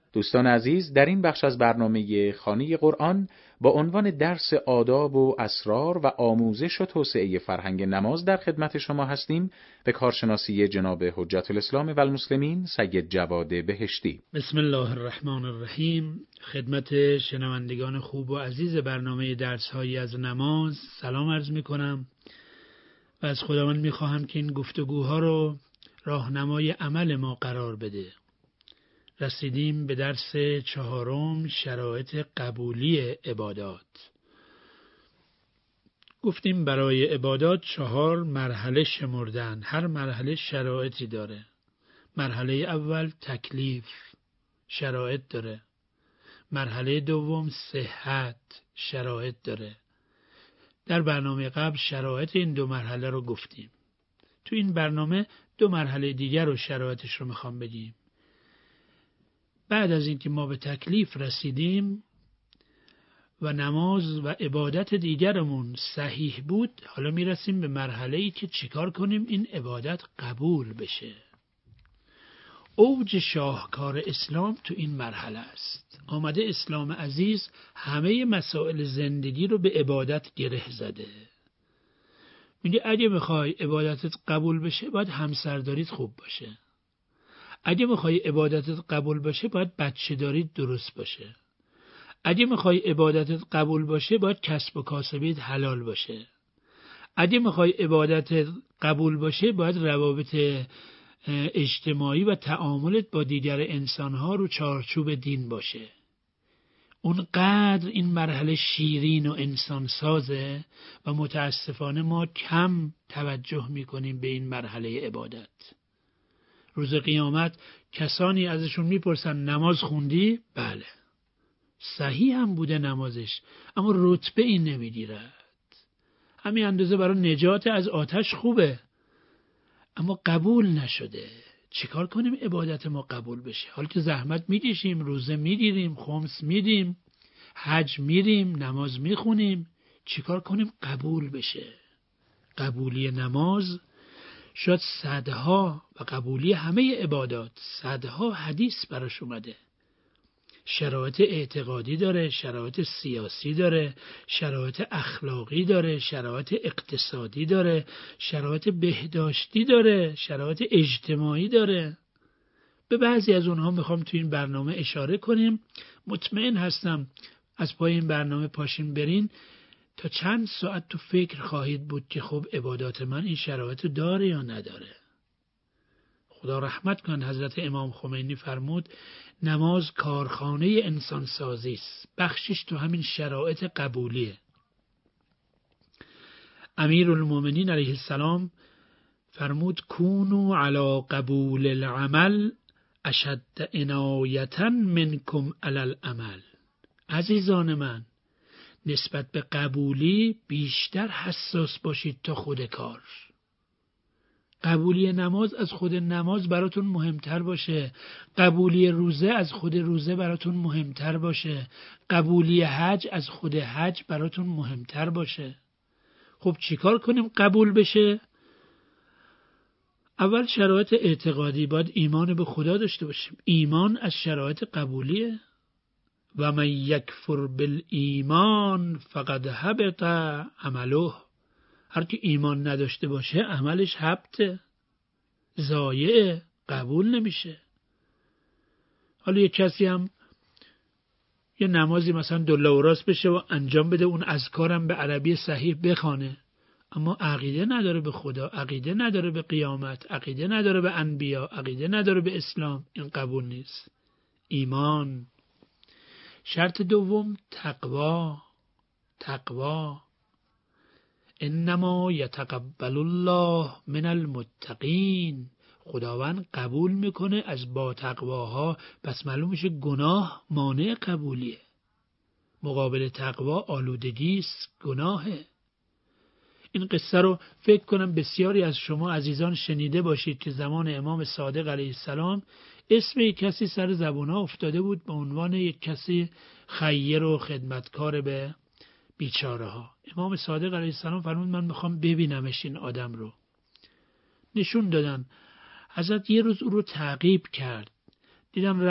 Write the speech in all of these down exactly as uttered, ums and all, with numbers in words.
دوستان عزیز، در این بخش از برنامه خانه قرآن با عنوان درس آداب و اسرار و آموزش و توسعه فرهنگ نماز در خدمت شما هستیم. به کارشناسی جناب حجت الاسلام و المسلمین سید جواد بهشتی. بسم الله الرحمن الرحیم. خدمت شنوندگان خوب و عزیز برنامه درس‌هایی از نماز سلام عرض می‌کنم و از خداوند می‌خواهم که این گفتگوها رو راهنمای عمل ما قرار بده. رسیدیم به درس چهارم، شرایط قبولی عبادات. گفتیم برای عبادات چهار مرحله شمردن، هر مرحله شرایطی داره. مرحله اول تکلیف، شرایط داره. مرحله دوم صحت، شرایط داره. در برنامه قبل شرایط این دو مرحله رو گفتیم. تو این برنامه دو مرحله دیگر رو شرایطش رو میخوام بگیم. بعد از اینکه ما به تکلیف رسیدیم و نماز و عبادت دیگرمون صحیح بود، حالا میرسیم به مرحله‌ای که چیکار کنیم این عبادت قبول بشه. اوج شاهکار اسلام تو این مرحله است. آمده اسلام عزیز همه مسائل زندگی رو به عبادت گره زده. میگه اگه بخوای عبادتت قبول بشه باید همسرداریت خوب باشه. اگه میخوای عبادتت قبول باشه باید بچه داریت درست باشه. اگه میخوای عبادتت قبول باشه باید کسب و کاسبیت حلال باشه. اگه میخوای عبادتت قبول باشه باید روابط اجتماعی و تعاملت با دیگر انسانها رو چارچوب دین باشه. اونقدر این مرحله شیرین و انسان سازه و متاسفانه ما کم توجه میکنیم به این مرحله عبادت. روز قیامت کسانی ازشون میپرسن نماز خوندی؟ بله. صحیح هم بوده نمازش، اما رتبه این نمیگیرد. همین اندازه برای نجات از آتش خوبه، اما قبول نشده. چیکار کنیم عبادت ما قبول بشه؟ حالا که زحمت میکشیم، روزه میگیریم، خمس میدیم، حج میریم، نماز میخونیم، چیکار کنیم قبول بشه؟ قبولی نماز شاید صدها و قبولی همه عبادات صدها حدیث براش اومده. شرایط اعتقادی داره، شرایط سیاسی داره، شرایط اخلاقی داره، شرایط اقتصادی داره، شرایط بهداشتی داره، شرایط اجتماعی داره. به بعضی از اونها میخوام تو این برنامه اشاره کنیم. مطمئن هستم از پای این برنامه پاشین برین تا چند ساعت تو فکر خواهید بود که خب عبادات من این شرایط داره یا نداره. خدا رحمت کن، حضرت امام خمینی فرمود نماز کارخانه انسان سازی است. بخشش تو همین شرایط قبولیه. امیرالمومنین علیه السلام فرمود کونوا علی قبول العمل اشد عنایتا منکم علی العمل. عزیزان من، نسبت به قبولی بیشتر حساس باشید تا خود کار. قبولی نماز از خود نماز براتون مهمتر باشه، قبولی روزه از خود روزه براتون مهمتر باشه، قبولی حج از خود حج براتون مهمتر باشه. خب چیکار کنیم قبول بشه؟ اول شرایط اعتقادی، باید ایمان به خدا داشته باشیم. ایمان از شرایط قبولیه. و من یکفر بالایمان فقد حبط عمله. هر کی ایمان نداشته باشه عملش حبطه، ضایعه، قبول نمیشه. حالا یه کسی هم یه نمازی مثلا دله و راست بشه و انجام بده، اون اذکارم به عربی صحیح بخونه، اما عقیده نداره به خدا، عقیده نداره به قیامت، عقیده نداره به انبیا، عقیده نداره به اسلام، این قبول نیست. ایمان. شرط دوم تقوا. تقوا. انما یتقبل الله من المتقین. خداوند قبول میکنه از با تقواها. پس معلوم میشه گناه مانع قبولیه. مقابل تقوا آلودگی است، گناهه. این قصه رو فکر کنم بسیاری از شما عزیزان شنیده باشید که زمان امام صادق علیه السلام اسم یک کسی سر زبونها افتاده بود به عنوان یک کسی خیر و خدمتکار به بیچاره ها. امام صادق علیه السلام فرمود من میخوام ببینمش این آدم رو. نشون دادن. حضرت یه روز او رو تعقیب کرد. دیدن رفت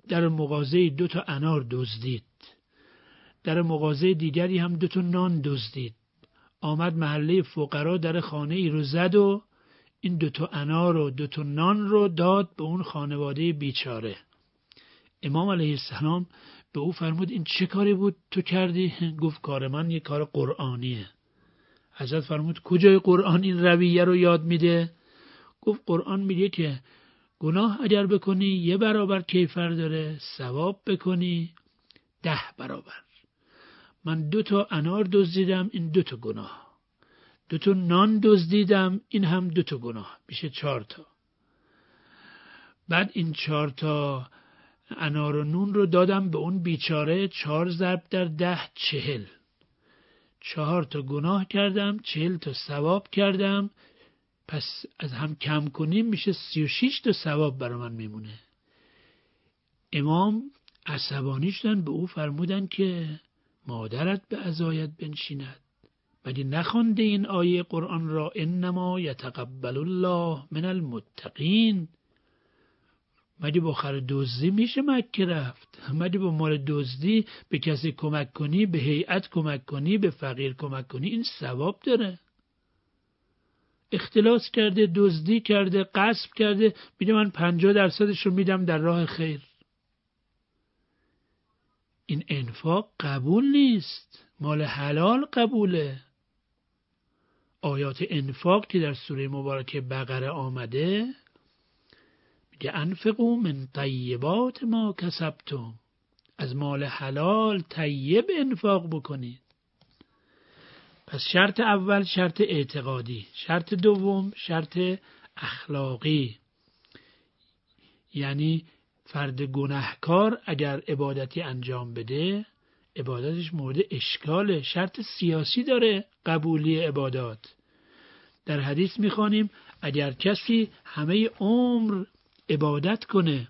در مغازه دو تا انار دزدید، در مغازه دیگری هم دو تا نان دزدید. آمد محله فقرا در خانه ای رو زد و این دو تا انار و دو تا نان رو داد به اون خانواده بیچاره. امام علیه السلام به او فرمود این چه کاری بود تو کردی؟ گفت کار من یک کار قرآنیه. حضرت فرمود کجای قرآن این رویه رو یاد میده؟ گفت قرآن میگه که گناه اگر بکنی یه برابر کیفر داره، ثواب بکنی ده برابر. من دو تا انار دزدیدم، این دو تا گناه. دو تا نان دزدیدم، این هم دو تا گناه، میشه چهار تا. بعد این چهار تا انار و نون رو دادم به اون بیچاره، چهار ضرب در ده چهل. چهار تا گناه کردم، چهل تا ثواب کردم. پس از هم کم کنیم میشه سی و شش تا ثواب برای من میمونه. امام عصبانی شدن، به او فرمودن که مادرت به عزایت بنشیند. ولی نخوانده این آیه قرآن را انما یتقبل الله من المتقین؟ مگه با خر دزدی میشه مکه رفت؟ مگه با مال دزدی به کسی کمک کنی، به هیئت کمک کنی، به فقیر کمک کنی، این ثواب داره؟ اختلاس کرده، دزدی کرده، غصب کرده، میگه من پنجاه درصدش رو میدم در راه خیر. این انفاق قبول نیست، مال حلال قبوله. آیات انفاق که در سوره مبارکه بقره آمده میگه انفقوا من طیبات ما کسبتم، از مال حلال طیب انفاق بکنید. پس شرط اول شرط اعتقادی، شرط دوم شرط اخلاقی. یعنی فرد گناهکار اگر عبادتی انجام بده عبادتش مورد اشکاله. شرط سیاسی داره قبولی عبادات. در حدیث میخوانیم اگر کسی همه عمر عبادت کنه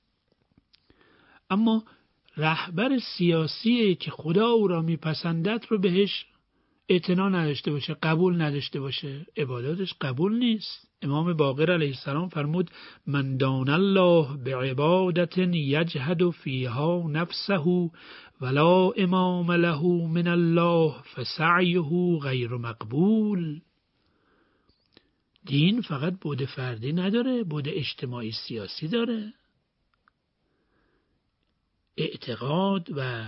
اما رهبر سیاسی که خدا او را میپسندد رو بهش اعتنا نداشته باشه، قبول نداشته باشه، عبادتش قبول نیست. امام باقر علیه السلام فرمود من دان الله بعبادت یجهد فیها نفسه ولا امام له من الله فسعیه غیر مقبول. دین فقط بعد فردی نداره، بعد اجتماعی سیاسی داره. اعتقاد و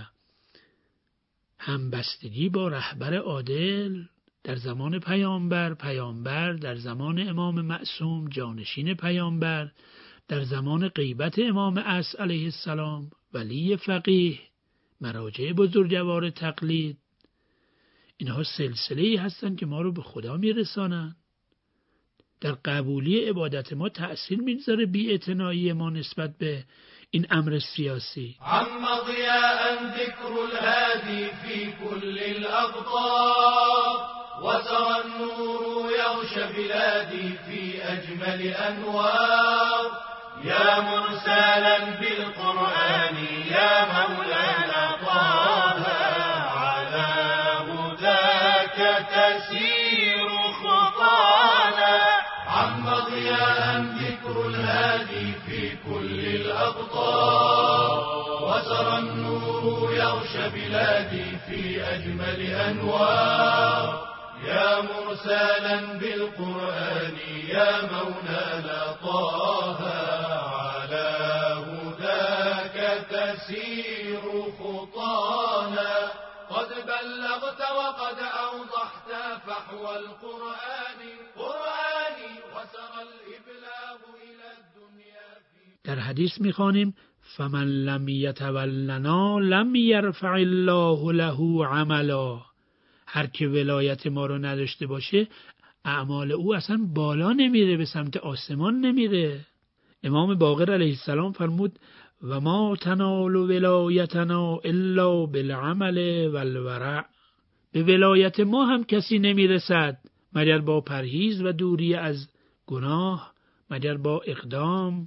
همبستگی با رهبر عادل در زمان پیامبر، پیامبر در زمان امام معصوم جانشین پیامبر، در زمان غیبت امام عصر علیه السلام ولی فقیه، مراجع بزرگوار تقلید، اینها سلسله‌ای هستند که ما رو به خدا میرسانند. در قبولی عبادت ما تأثیر میذاره بی‌اعتنایی ما نسبت به این امر سیاسی. عم ضیاء ذکر الهادی فی کل الاقطار وسر النور یغش بلادی فی اجمل انوار یا مرسلا بالقرآن یا مولانا طه على هداك تسير خطانا عم ضياء ذكر الهادي في كل الأقطار وسر النور يغش بلادي في أجمل أنوار يا مرسلا بالقرآن يا مولانا طه على هداك تسير خطانا قد بلغت وقد أوضحت فحوى القرآن قرآن وسر الإبلاغ إلى الدنيا در حدیث میخوانیم فمن لم یتولنا لم یرفع الله له عملا. هر که ولایت ما رو نداشته باشه اعمال او اصلا بالا نمیره، به سمت آسمان نمیره. امام باقر علیه السلام فرمود و ما تنال ولایتنا الا بالعمل والورع. به ولایت ما هم کسی نمیرسد مگر با پرهیز و دوری از گناه، مگر با اقدام.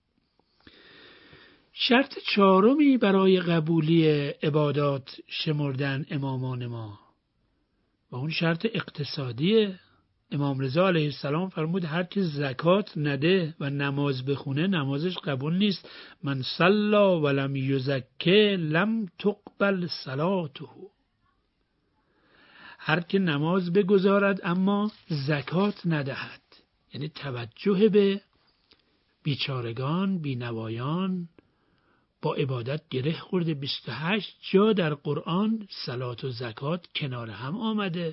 شرط چهارمی برای قبولی عبادات شمردن امامان ما و اون شرط اقتصادیه. امام رضا علیه السلام فرمود هر کی زکات نده و نماز بخونه نمازش قبول نیست. من صلی ولم یزکی لم تقبل صلاته. هر کی نماز بگزارد اما زکات ندهد، یعنی توجه به بیچارگان، بینوایان، با عبادت گره خورده. بیست و هشت جا در قرآن صلات و زکات کنار هم آمده.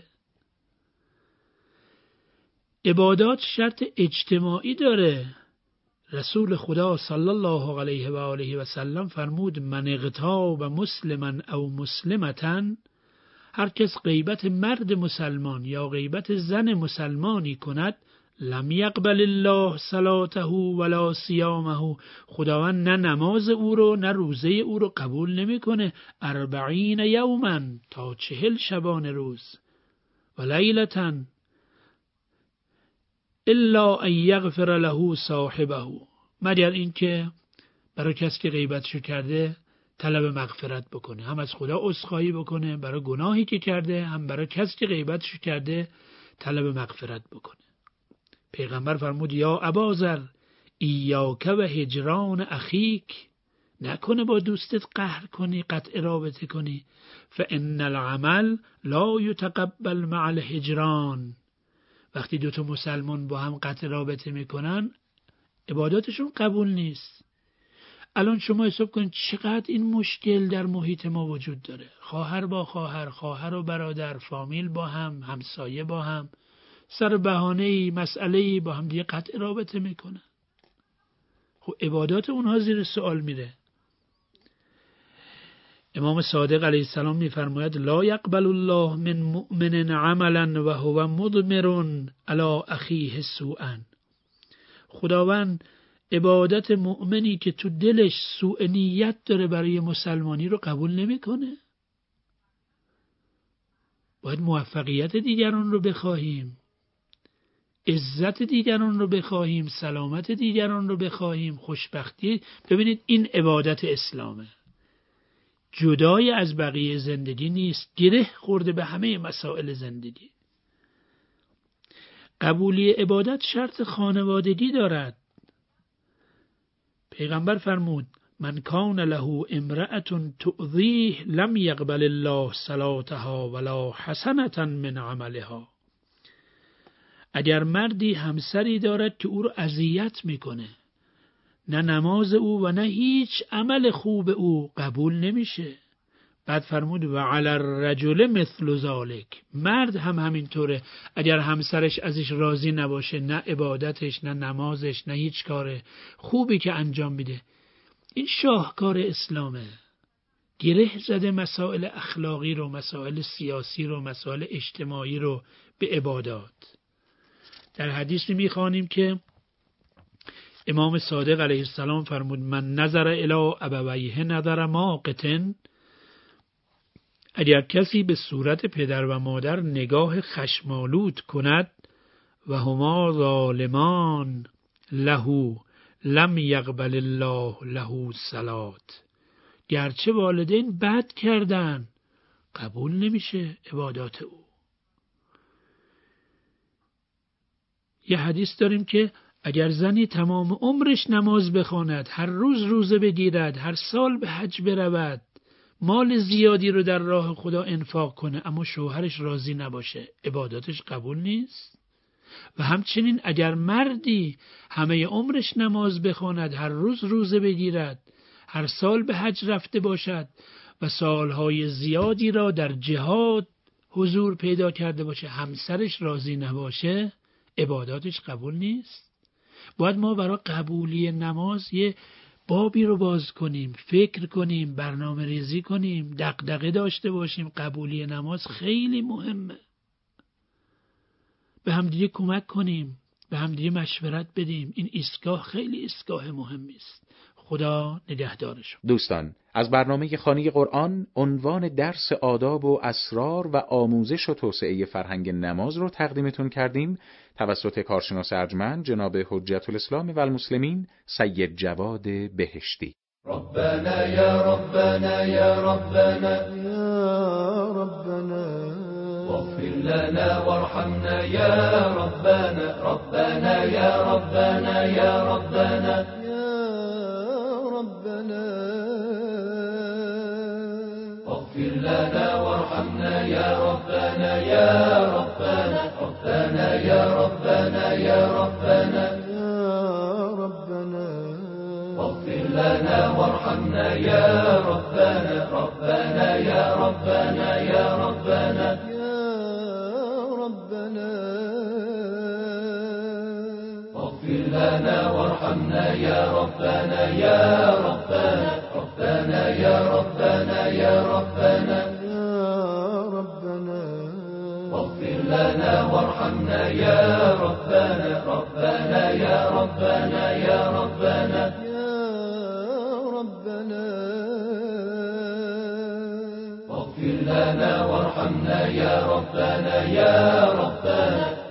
عبادات شرط اجتماعی داره. رسول خدا صلی الله علیه و آله و سلم فرمود من اغتاب مسلما او مسلمتا، هر کس غیبت مرد مسلمان یا غیبت زن مسلمانی کند لم یقبل الله صلاته ولا صیامه، خداوند نه نماز او رو نه روزه او رو قبول نمیکنه. اربعین یوما، تا چهل شبانه روز، و لیلتا الا ان یغفر له صاحبه، مگر اینکه برای کسی که غیبتشو کرده طلب مغفرت بکنه، هم از خدا عذرخواهی بکنه برای گناهی که کرده، هم برای کسی که غیبتشو کرده طلب مغفرت بکنه. پیغمبر فرمود یا ابازر ایاک و هجران اخیک، نکنه با دوستت قهر کنی، قطع رابطه کنی. فان العمل لا یتقبل مع الهجران، وقتی دوتا مسلمان با هم قطع رابطه میکنن عباداتشون قبول نیست. الان شما حساب کنید چقدر این مشکل در محیط ما وجود داره. خواهر با خواهر، خواهر و برادر، فامیل با هم، همسایه با هم، سر بهانه‌ای مسئله‌ای با هم دیگه قطع رابطه میکنن. خب عبادات اونها زیر سوال میره. امام صادق علیه السلام میفرماید لا یقبل الله من مؤمن عملا و هو مضمر علی اخیه سوءا. خداوند عبادت مؤمنی که تو دلش سوء نیت داره برای مسلمانی رو قبول نمیکنه. باید موفقیت دیگران رو بخواهیم، عزت دیگران رو بخواهیم، سلامت دیگران رو بخواهیم، خوشبختی. ببینید این عبادت اسلامه، جدای از بقیه زندگی نیست، گره خورده به همه مسائل زندگی. قبولی عبادت شرط خانوادگی دارد. پیغمبر فرمود من کان له امرأة تؤذیه لم یقبل الله صلاتها ولا حسنة من عملها. اگر مردی همسری دارد که او رو اذیت میکنه، نه نماز او و نه هیچ عمل خوب او قبول نمیشه. بعد فرمود و علی الرجل مثل ذلک، مرد هم همینطوره. اگر همسرش ازش راضی نباشه، نه عبادتش، نه نمازش، نه هیچ کار خوبی که انجام میده، این شاهکار اسلامه. گره زده مسائل اخلاقی رو، مسائل سیاسی رو، مسائل اجتماعی رو به عبادات. در حدیثی میخوانیم که امام صادق علیه السلام فرمود من نظر الی ابویه نظر ماقتن، اگر کسی به صورت پدر و مادر نگاه خشمالود کند و هما ظالمان له لم یقبل الله له صلات، گرچه والدین بد کردن قبول نمیشه عبادات او. یه حدیث داریم که اگر زنی تمام عمرش نماز بخواند، هر روز روزه بگیرد، هر سال به حج برود، مال زیادی رو در راه خدا انفاق کنه، اما شوهرش راضی نباشه، عباداتش قبول نیست. و همچنین اگر مردی همه عمرش نماز بخواند، هر روز روزه بگیرد، هر سال به حج رفته باشد و سالهای زیادی را در جهاد حضور پیدا کرده باشه، همسرش راضی نباشه، عباداتش قبول نیست. باید ما برای قبولی نماز یه بابی رو باز کنیم، فکر کنیم، برنامه ریزی کنیم، دغدغه داشته باشیم. قبولی نماز خیلی مهمه. به هم دیگه کمک کنیم، به هم دیگه مشورت بدیم. این ایستگاه خیلی ایستگاه مهمی است. خدا نگهدارشون. دوستان، از برنامه خانه قرآن عنوان درس آداب و اسرار و آموزش و توسعه فرهنگ نماز رو تقدیمتون کردیم توسط کارشناس ارجمند جناب حجت الاسلام و المسلمین سید جواد بهشتی. ربنا یا ربنا یا ربنا یا ربنا اغفر لنا وارحمنا يا ربنا ربنا يا ربنا يا ربنا اغفر لنا وارحمنا يا ربنا يا ربنا ربنا يا ربنا يا ربنا اغفر لنا وارحمنا يا ربنا ربنا يا ربنا يا ربنا اغفر لنا وارحمنا يا ربنا يا ربنا ربنا يا ربنا يا ربنا اغفر لنا وارحمنا يا ربنا ربنا يا ربنا يا ربنا اغفر لنا وارحمنا يا ربنا يا ربنا